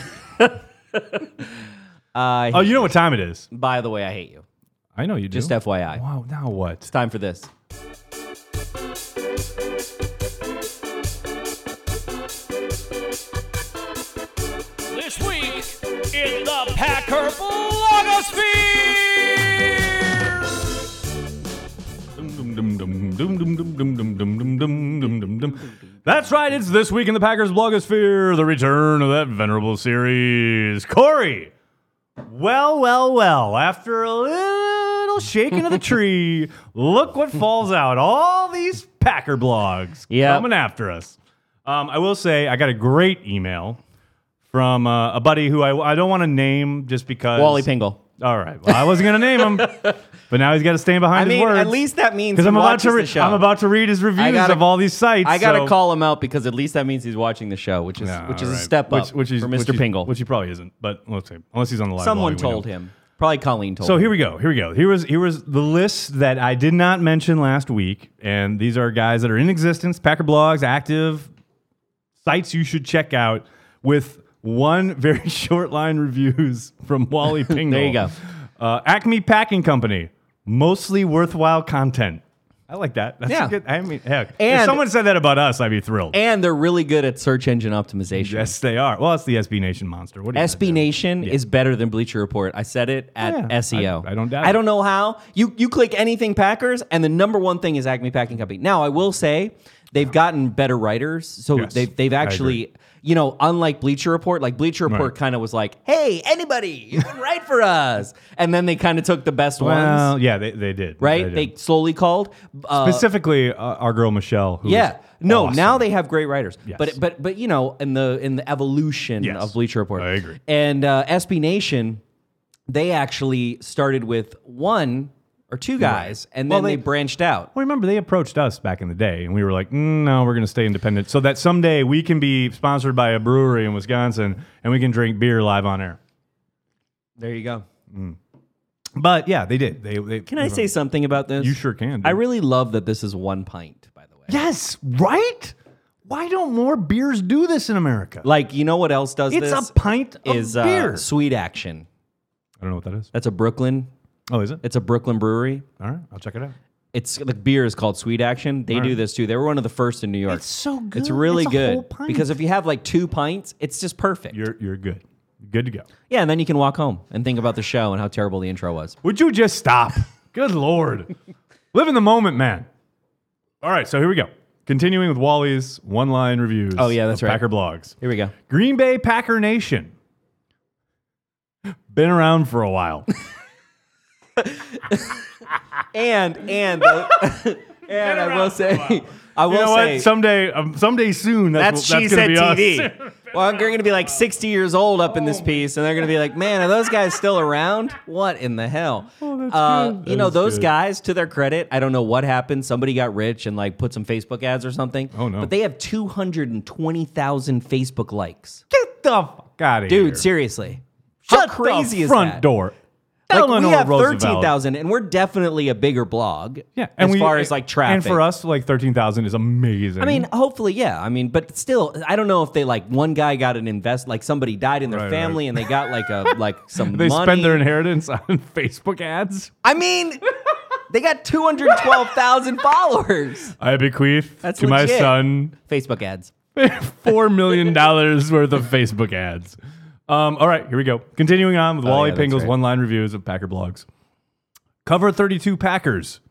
You know what time it is. By the way, I hate you. I know you do. Just FYI. Wow, now what? It's time for this. This week in the Packer blogosphere. That's right, it's This Week in the Packers blogosphere, the return of that venerable series. Corey, well, after a little shaking of the tree, look what falls out. All these Packer blogs coming after us. I will say I got a great email from a buddy who I don't want to name just because. Wally Pingle. All right. Well, I wasn't going to name him, but now he's got to stand behind his words. At least that means because I'm about to read his reviews of all these sites. I got to call him out because at least that means he's watching the show, which is a step up for Mr. Pingle. Which he probably isn't, but let's see. Unless he's on the live. Someone told him. Probably Colleen told him. So here we go. Here was the list that I did not mention last week, and these are guys that are in existence, Packer blogs, active sites you should check out with one very short line reviews from Wally Pingle. There you go. Acme Packing Company, mostly worthwhile content. I like that. That's good. I mean, heck, if someone said that about us, I'd be thrilled. And they're really good at search engine optimization. Yes, they are. Well, it's the SB Nation monster. What do you SB Nation is better than Bleacher Report. I said it at SEO. I don't doubt it. I don't know how. You click anything Packers, and the number one thing is Acme Packing Company. Now, I will say they've gotten better writers. So they've actually, unlike Bleacher Report, like Bleacher Report kind of was like, hey, anybody, you can write for us. And then they kind of took the best ones. Well, yeah, they did. Right? They slowly called. Specifically, our girl Michelle. Who awesome. Now they have great writers. Yes. But in the evolution of Bleacher Report. I agree. And SB Nation, they actually started with one or two guys, and then they branched out. Well, remember, they approached us back in the day, and we were like, no, we're going to stay independent so that someday we can be sponsored by a brewery in Wisconsin, and we can drink beer live on air. There you go. But, yeah, they did. They Can I say something about this? You sure can. Dude. I really love that this is 1 pint, by the way. Yes, right? Why don't more beers do this in America? Like, you know what else does this? It's a pint of beer. Sweet Action. I don't know what that is. That's a Brooklyn. Oh, is it? It's a Brooklyn brewery. All right, I'll check it out. It's the beer is called Sweet Action. They do this too. They were one of the first in New York. It's so good. It's really It's a good whole pint. because if you have like 2 pints, it's just perfect. You're good. Good to go. Yeah, and then you can walk home and think about the show and how terrible the intro was. Would you just stop? Good Lord. Live in the moment, man. All right, so here we go. Continuing with Wally's one-line reviews. Oh, yeah, that's right. Packer blogs. Here we go. Green Bay Packer Nation. Been around for a while. and I will say, what? Someday soon, that's She going to Said be TV. us. Well, they're going to be like 60 years old up in this piece, and they're going to be like, man, are those guys still around? What in the hell? Oh, that's good. Those good. guys, to their credit, I don't know what happened. Somebody got rich and like put some Facebook ads or something. Oh, no. But they have 220,000 Facebook likes. Get the fuck out of here. Dude, seriously. How Shut crazy the is front that? door. Like, we Eleanor have Roosevelt. 13,000, and we're definitely a bigger blog as far as like traffic. And for us, like 13,000 is amazing. I mean, hopefully, yeah. I mean, but still, I don't know if they like one guy got an like somebody died in their family and they got like some they money. spend their inheritance on Facebook ads. I mean, they got 212,000 followers. I bequeath That's to my legit. son Facebook ads. $4 million worth of Facebook ads. All right, here we go. Continuing on with Wally Pingle's one-line reviews of Packer blogs. Cover 32 Packers.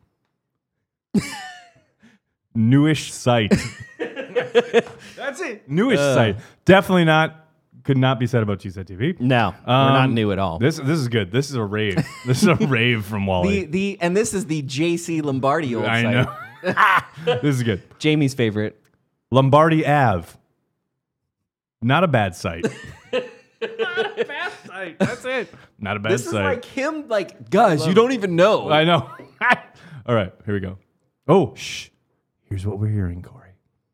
Newish site. That's it. Newish site. Definitely could not be said about She Said TV. No, we're not new at all. This is good. This is a rave. This is a rave from Wally. And this is the JC Lombardi old I site. know. This is good. Jamie's favorite. Lombardi Ave. Not a bad site. Not a bad site. That's it. Not a bad This site. is like him, like, guys, you don't even know. I know. All right, here we go. Oh, shh. Here's what we're hearing, Corey.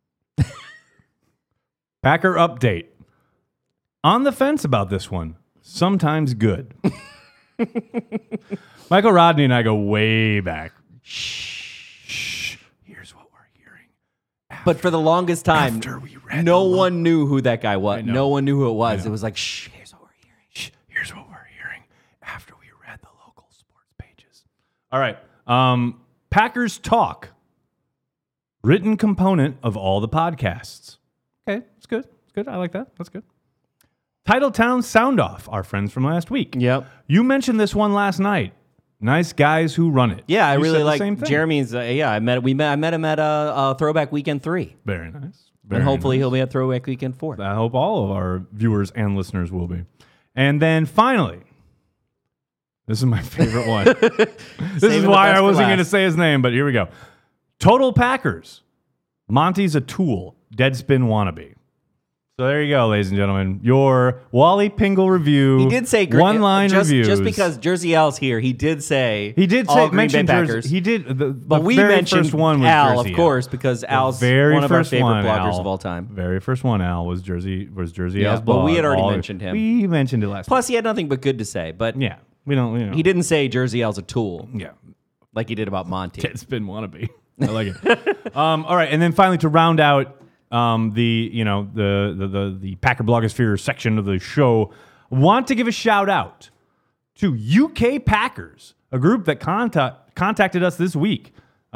Packer update. On the fence about this one. Sometimes good. Michael Rodney and I go way back. Shh. Here's what we're hearing. But for the longest time, After we read no one knew who that guy was. know. No one knew who it was. It was like, shh, here's what we're hearing. Shh, here's what we're hearing after we read the local sports pages. All right. Packers Talk. Written component of all the podcasts. Okay, it's good. It's good. I like that. That's good. Titletown Sound Off, our friends from last week. Yep. You mentioned this one last night. Nice guys who run it. Yeah, I You really said the like same thing. Jeremy's. I met him at Throwback Weekend 3. Very nice. And hopefully he'll be at Throwback Weekend 4. I hope all of our viewers and listeners will be. And then finally, this is my favorite one. This is why I wasn't going to say his name, but here we go. Total Packers. Monty's a tool. Deadspin wannabe. So there you go, ladies and gentlemen. Your Wally Pingle review. He did say one-line reviews. Just because Jersey Al's here, he did say all Green Bay Packers. He did. But we very mentioned first one was Al, Jersey of course, because Al's very one of our first favorite one, bloggers Al. of all time. Very first one, Al, was Jersey Yeah, Al's but blog. we had already mentioned him. We mentioned it last Plus, he had nothing but good to say. But Yeah. We don't. he didn't say Jersey Al's a tool Yeah. like he did about Monty. Deadspin wannabe. I like it. All right, and then finally to round out the Packer blogosphere section of the show, want to give a shout out to UK Packers, a group that contacted us this week.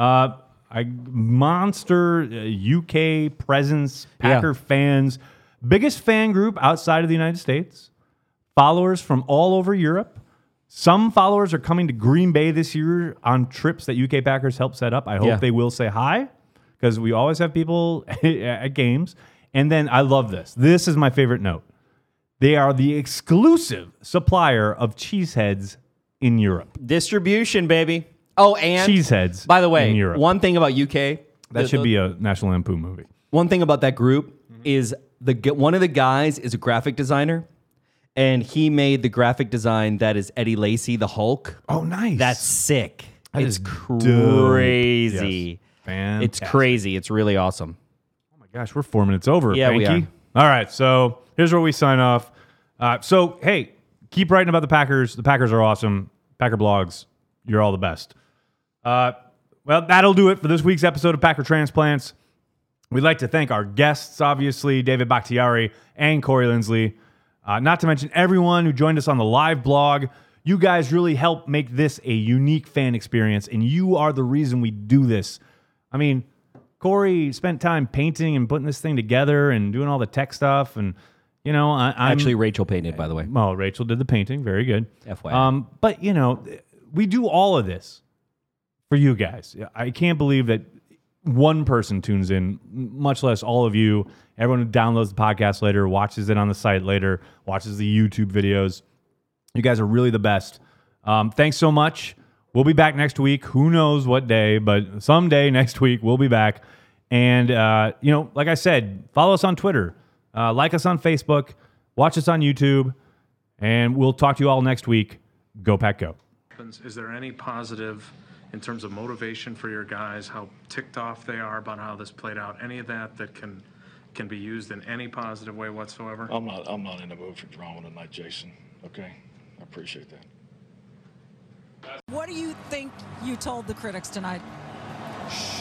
Monster UK presence, Packer fans, biggest fan group outside of the United States, followers from all over Europe. Some followers are coming to Green Bay this year on trips that UK Packers helped set up. I hope they will say hi, because we always have people at games. And then I love this. This is my favorite note. They are the exclusive supplier of Cheeseheads in Europe. Distribution, baby. Oh, and Cheeseheads. By the way, in Europe. one thing about UK that should be a National Lampoon movie. One thing about that group is one of the guys is a graphic designer, and he made the graphic design that is Eddie Lacy, the Hulk. Oh, nice. That's sick. It's crazy. Yes. Fantastic. It's crazy. It's really awesome. Oh my gosh, we're 4 minutes over. Yeah, we are. All right, so here's where we sign off. So hey, keep writing about the Packers. The Packers are awesome. Packer blogs, you're all the best. Well, that'll do it for this week's episode of Packer Transplants. We'd like to thank our guests, obviously, David Bakhtiari and Corey Linsley. Not to mention everyone who joined us on the live blog. You guys really help make this a unique fan experience, and you are the reason we do this. I mean, Corey spent time painting and putting this thing together and doing all the tech stuff, and you know, actually Rachel painted, by the way. Oh, Rachel did the painting. Very good. FYI. But you know, we do all of this for you guys. I can't believe that one person tunes in, much less all of you. Everyone who downloads the podcast later, watches it on the site later, watches the YouTube videos. You guys are really the best. Thanks so much. We'll be back next week. Who knows what day, but someday next week we'll be back. And, you know, like I said, follow us on Twitter. Like us on Facebook. Watch us on YouTube. And we'll talk to you all next week. Go Pack Go. Is there any positive in terms of motivation for your guys, how ticked off they are about how this played out? Any of that can be used in any positive way whatsoever? I'm not in the mood for drama tonight, Jason. Okay? I appreciate that. What do you think you told the critics tonight?